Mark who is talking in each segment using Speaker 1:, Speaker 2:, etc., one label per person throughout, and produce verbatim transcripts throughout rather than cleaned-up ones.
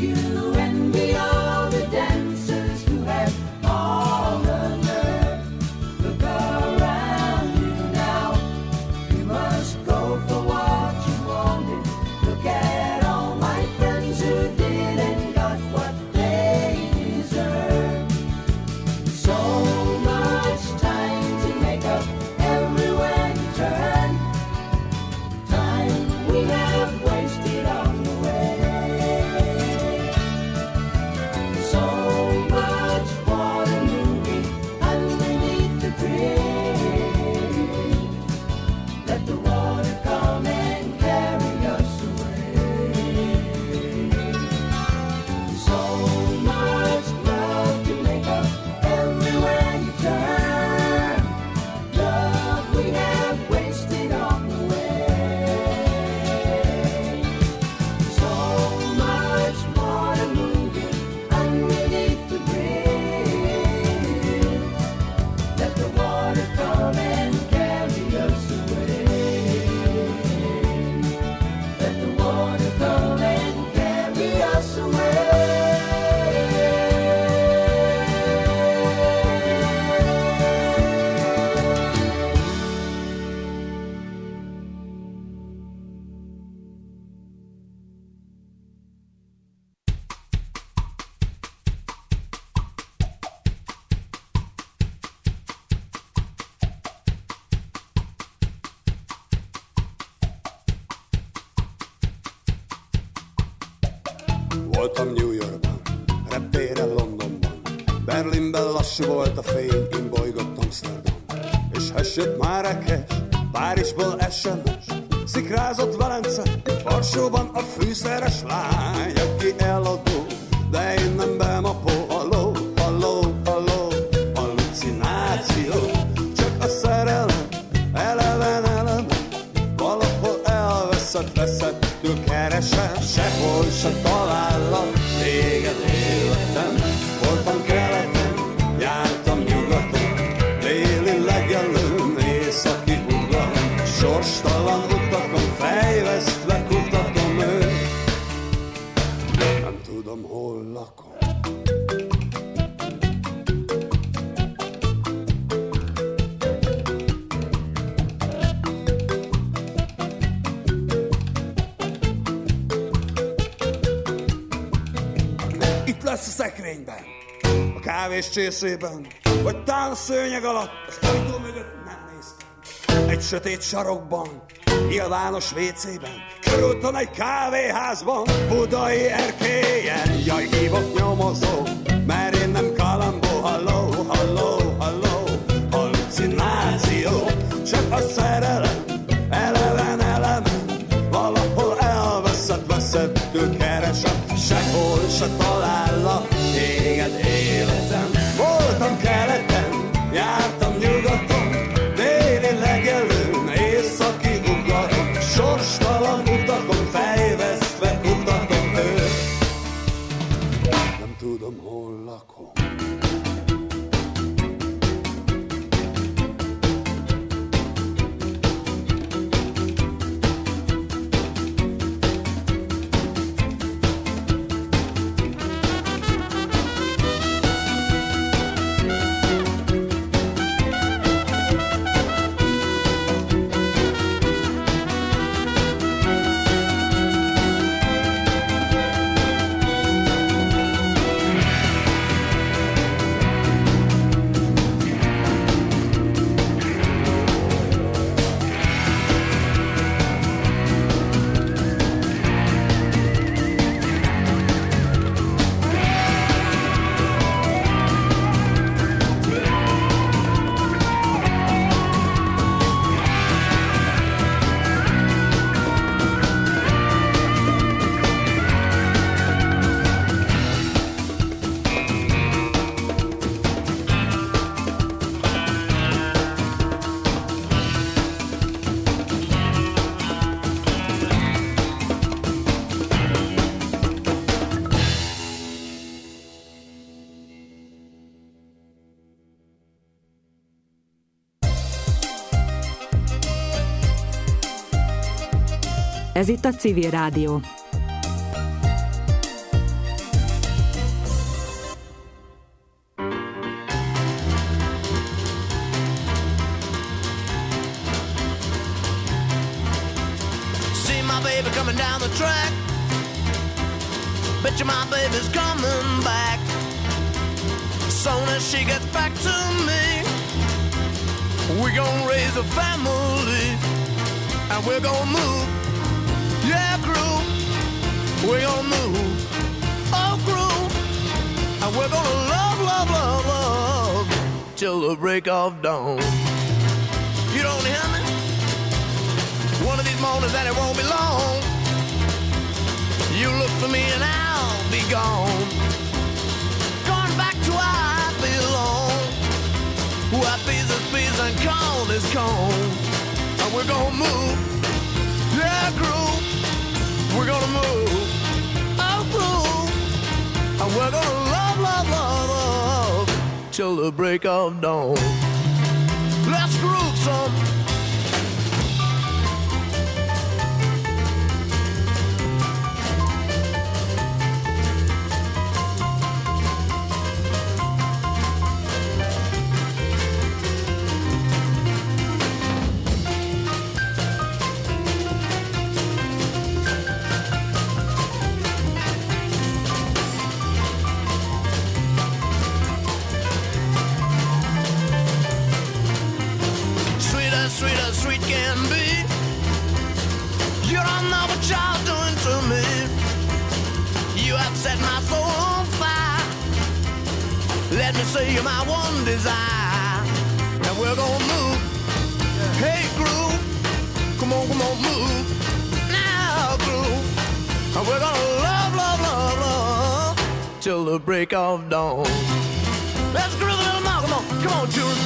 Speaker 1: Voltam New Yorkban, reptéren Londonban, Berlinben lassú volt a fény, én bolygott Amsterdam. És hessett Márekes, Párizsból es em es, szikrázott Velence, Varsóban a fűszeres lány, aki eladó, de én nem bemapó. Halló, halló, halló, hallucináció, csak a szerelem, eleven, eleven, valahol elveszett, veszettől keresem, sehol se talállak téged életem. Voltam keleten, jártam nyugaton, déli legelőn, északi uglom, sorstalan utakon, fejvesztve kutatom őt, nem tudom, hol lakom. Itt lesz a szekrényben, a kávés csészében, vagy tán a szőnyeg alatt, az ajtó mögött nem néztem. Egy sötét sarokban, nyilvános vécében, körülton egy kávéházban, budai erkélyen. Jaj, hívok nyomozó, mert én nem kalambó. Halló, halló, halló, hallucináció, csak a szerelem, eleven, eleven, valahol elveszett, veszettől keresem, sehol se talállak téged életem. Voltam keleten, jártam nyugaton, déli legelőn, északi ugaton, sorstalan utakon, fejvesztve kutatom őt, nem tudom, hol lakom.
Speaker 2: Ez itt a Civil Rádió. baby coming down the track. Bet you my baby's coming back. Soon as she gets back to me, we gon' raise a family, and we're gon' move. Yeah, crew, we gon' move. Oh, crew, and we're gonna love, love, love, love till the break of dawn. You don't hear me? One of these mornings and it won't be long. You look for me and I'll be gone. Going back to where I belong. Where peace is peace and cold is cold. And we're gonna move. Yeah, crew. We're gonna move. Oh, crew. And we're gonna love, love, love, love till the break of dawn. Let's groove some. Sweet can be. You don't know what you're doing to me. You have set my soul on fire. Let me say you're my one desire. And we're gonna move. Hey, groove. Come on, come on, move. Now, groove. And we're gonna love, love, love, love till the break of dawn. Let's groove a little more. Come on, come on, children.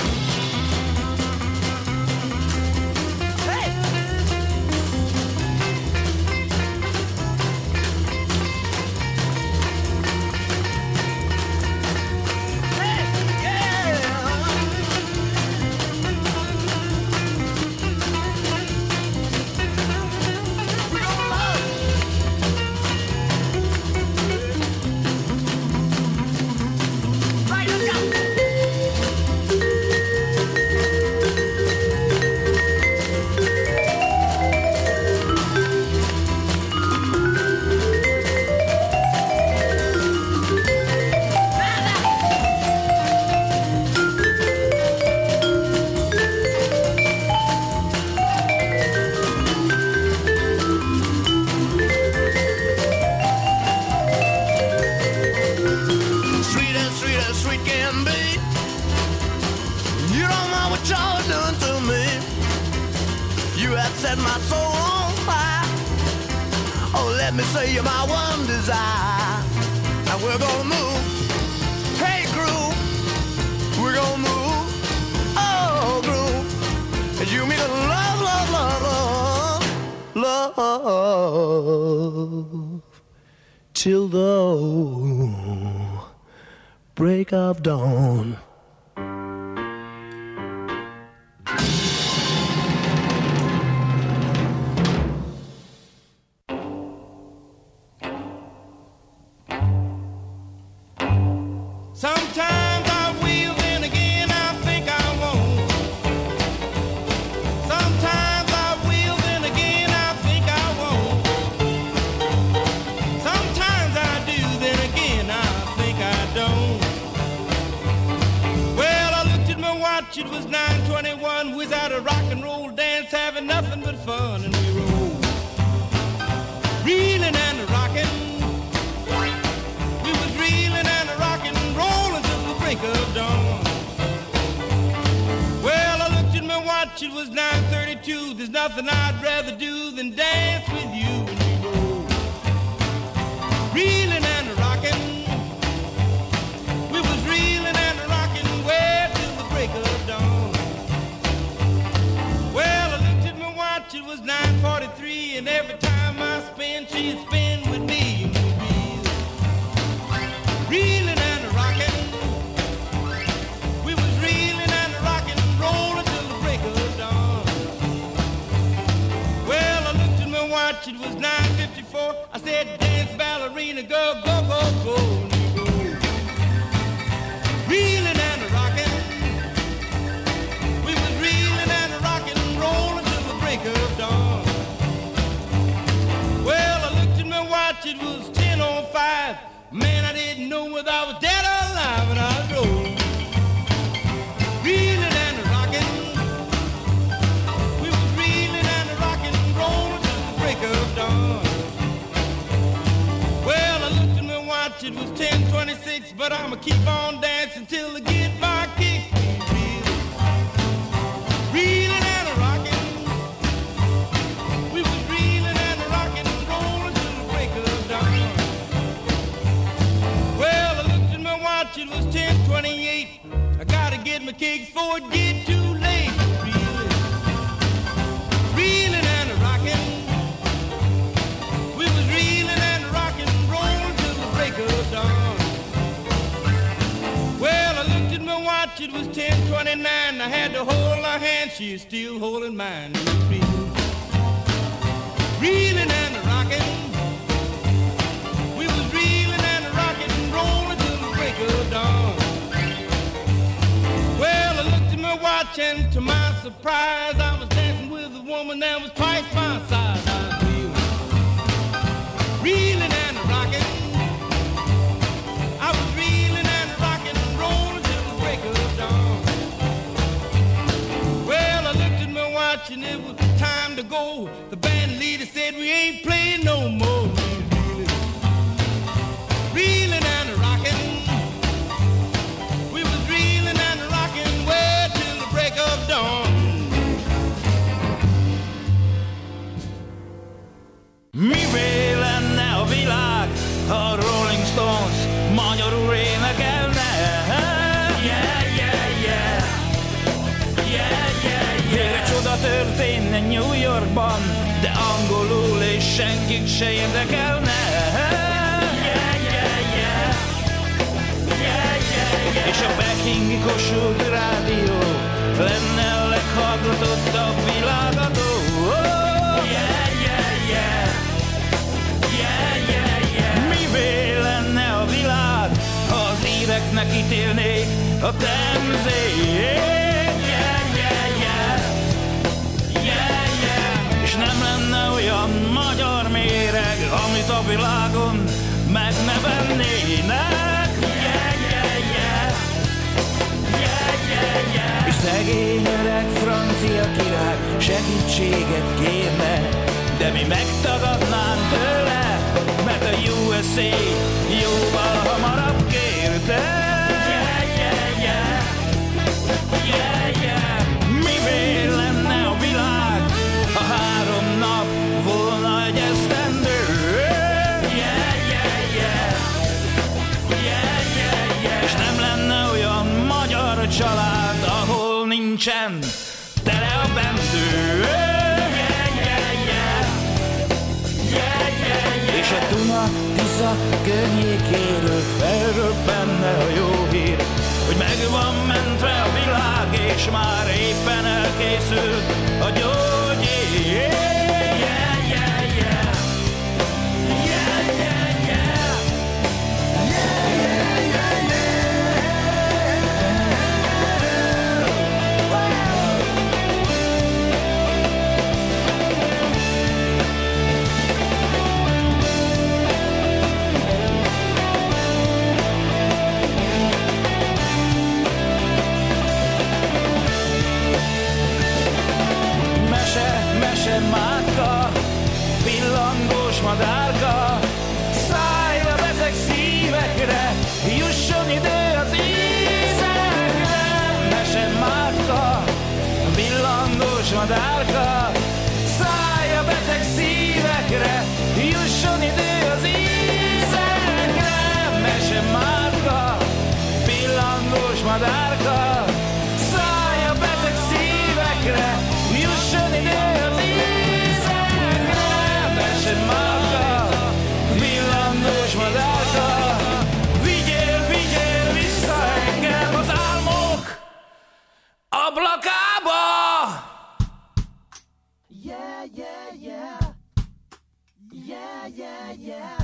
Speaker 2: Set my soul on fire. Oh, let me say you're my one desire. And we're gonna move. Hey, groove. We're gonna move. Oh, groove. And you mean love, love, love, love, love till the break of dawn.
Speaker 3: Sometimes I will, then again I think I won't. Sometimes I will, then again I think I won't. Sometimes I do, then again I think I don't. Well, I looked at my watch, it was nine twenty-one. We was at a rock and roll dance, having nothing but fun, and we rolled, reeling and rocking. We was reeling and rocking, rolling till the break of dawn. Well, I looked at my watch, it was nine thirty-two. There's nothing I'd rather do than dance with you and we roll, reeling and rocking. We was reeling and rocking way till the break of dawn. Well, I looked at my watch, it was nine forty-three, and every time I spin, she'd spin with me. Reeling and rocking, we was reeling and rocking, rolling till the break of dawn. Well, I looked at my watch, it was nine fifty-four. I said, dance, ballerina, go, go, go, go, and we go, reeling and rocking. We was reeling and rocking, rolling till the break of dawn. my kicks before it get too late. Reeling, reeling and rocking. We was reeling and rocking, rolling till the break of dawn. Well, I looked at my watch, it was ten twenty-nine. I had to hold her hand, she is still holding mine. We was reeling, reeling and rocking. We was reeling and rocking, rolling till the break of dawn. Well, I looked at my watch and to my surprise, I was dancing with a woman that was twice my size. I was reeling, reeling and rocking. I was reeling and rocking, rolling till the break of dawn. Well, I looked at my watch and it was time to go. The band leader said we ain't playing no more. Reeling and rocking. We was reeling and rocking way till the break of dawn.
Speaker 4: Mivé lenne a világ, ha a Rolling Stones magyarul énekelne? Yeah, yeah, yeah. Yeah, yeah, yeah. Végre csoda történne New Yorkban, de angolul és senkit se érdekelne. És a Pekingi Kossuth Rádió lenne a leghallgatottabb világadó. Oh, yeah, yeah, yeah. Yeah, yeah, yeah. Mivé lenne a világ, ha az íreknek ítélnék a temzét? Yeah, yeah, yeah. Yeah, yeah. És nem lenne olyan magyar méreg, amit a világon meg ne vennének. És szegény öreg francia király segítséget kérne, de mi megtagadnánk tőle, mert a U S A jóval hamarabb kérte. Yeah, yeah, yeah. Yeah, yeah. Mivé lenne a világ, ha három nap volna egy esztendő? Yeah, yeah, yeah. Yeah, yeah, yeah. És nem lenne olyan magyar család, ahol nincsen tele a bendő. Yeah, yeah, yeah. Yeah, yeah, yeah. És a Duna Tisza környékéről felröppenne a jó hír, hogy meg van mentve a világ, és már éppen elkészült a gyógyír. Yeah, yeah, yeah, yeah. Yeah, yeah, yeah. Yeah, yeah, yeah, yeah. Mese mátka, pillangós madárka, szállj a beteg szívekre, jusson idő az ízekre. Mese mátka, pillangós madárka, szállj a beteg szívekre, jusson idő az ízekre. Mese mátka, pillangós madárka, szállj a beteg szívekre, jusson idő az ízekre. Mese mátka, pillangós madárka, vigyél, vigyél vissza engem az álmok ablakába.
Speaker 2: Yeah, yeah, yeah. Yeah, yeah, yeah.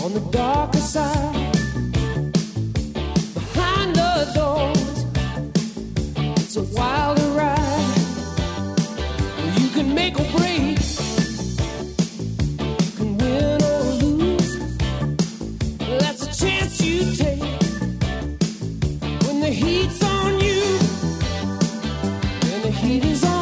Speaker 5: on the darker side. Behind the doors, it's a wilder ride. You can make or break, you can win or lose. That's a chance you take when the heat's on you, and the heat is on.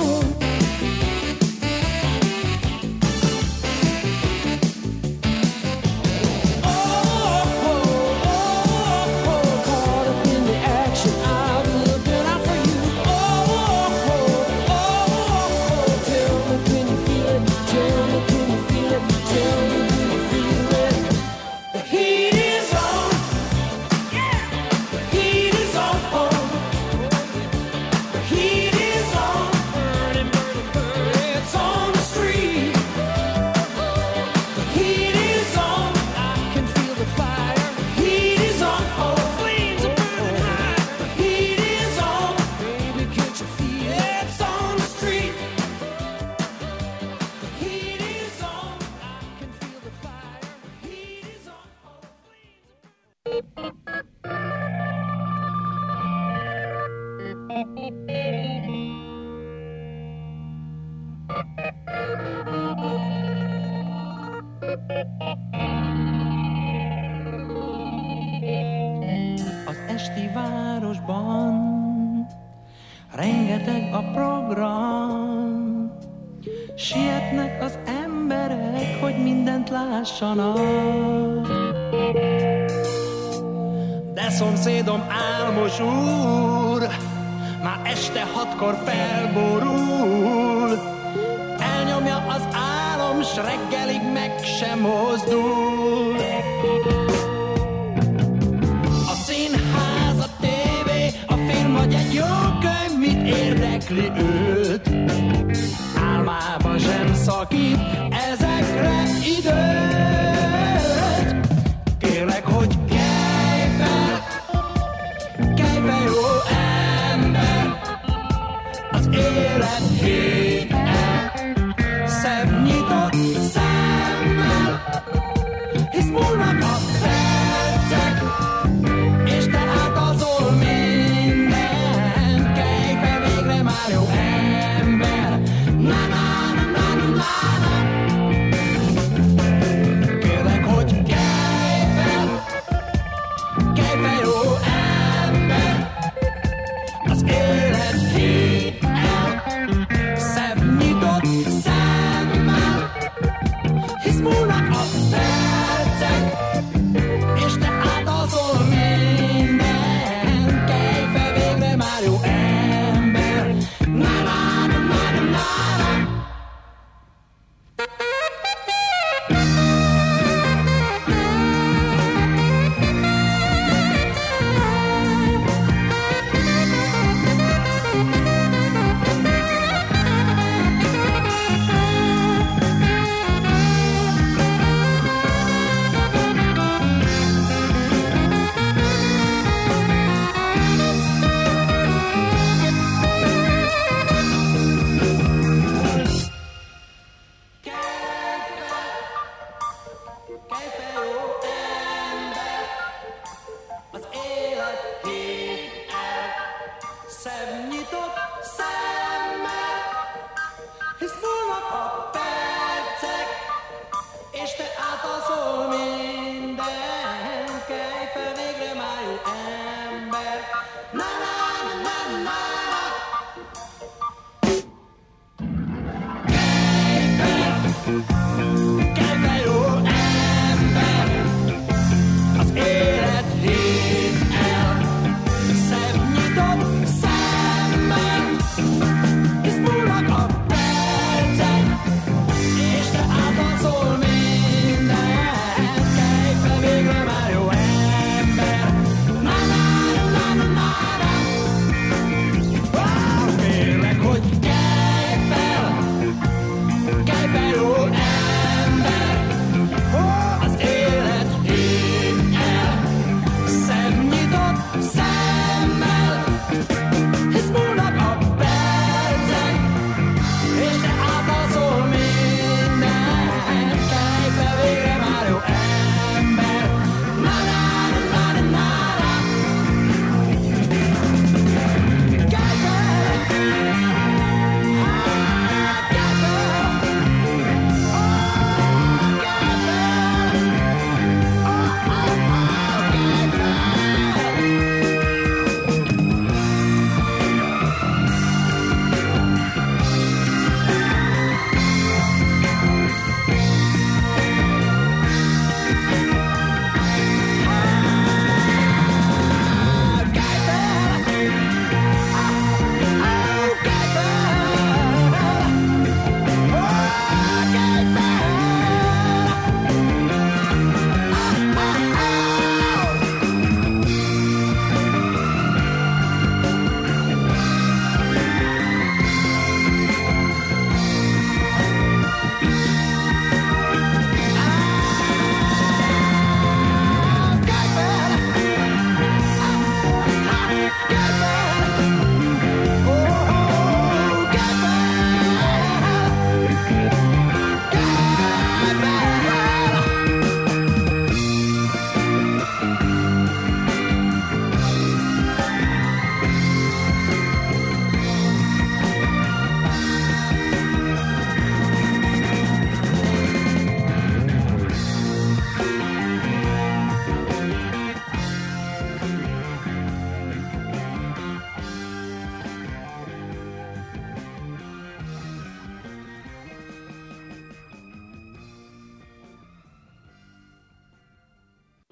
Speaker 4: Az esti városban rengeteg a program, sietnek az emberek, hogy mindent lássanak. De szomszédom álmos úr már este hatkor felborul, elnyomja az álom, s reggelig meg sem mozdul. A színház, a tévé, a film vagy egy jó könyv, mit érdekli őt? Álmában sem szakít ezekre időt. Kérlek, hogy kelj fel, kelj fel, jó ember, az élet héten szebb nyitott szemmel, hisz múlt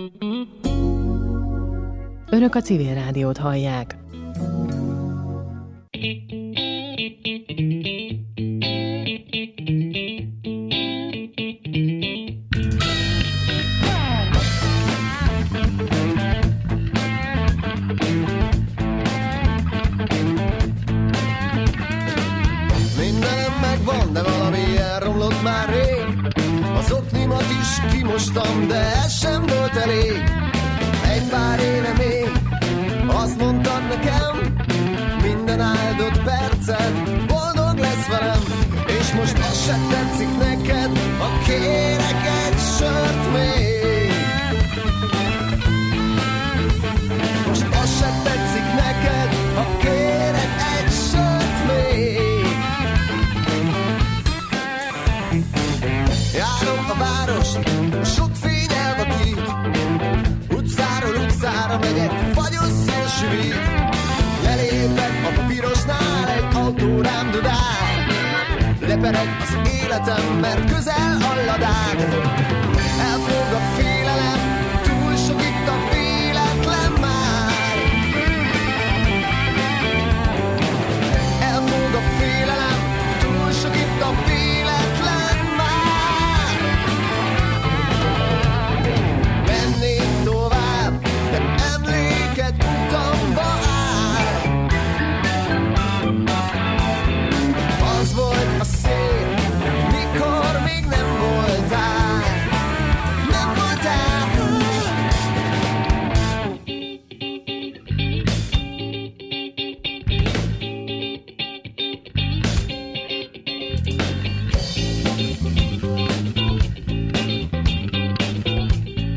Speaker 6: Önök a Civil Rádiót hallják.
Speaker 7: Mindenem megvan, de valami elromlott már rég. Az oknimat is kimostam, de ez sem volt elég. Egy pár éve még azt mondtad nekem, minden áldott percet boldog lesz velem. És most az se tetszik neked, ha kérek egy sört még. Most az se tetszik neked, ha kérek egy sört még. Járom a várost, sok fény elvakít, utcáról utcára megyek, fagyos szél süvít. Lelépek a pirosnál, egy autó rám dudál. Lepereg az életem, mert közel a ladád.